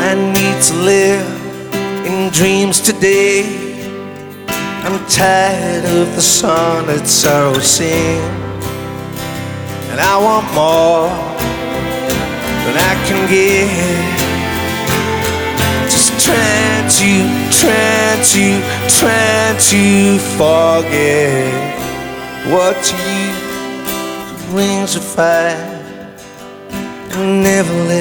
I need to live in dreams today. I'm tired of the song that sorrow sings, and I want more than I can get. Just trying to forget what to use wings of fire and never let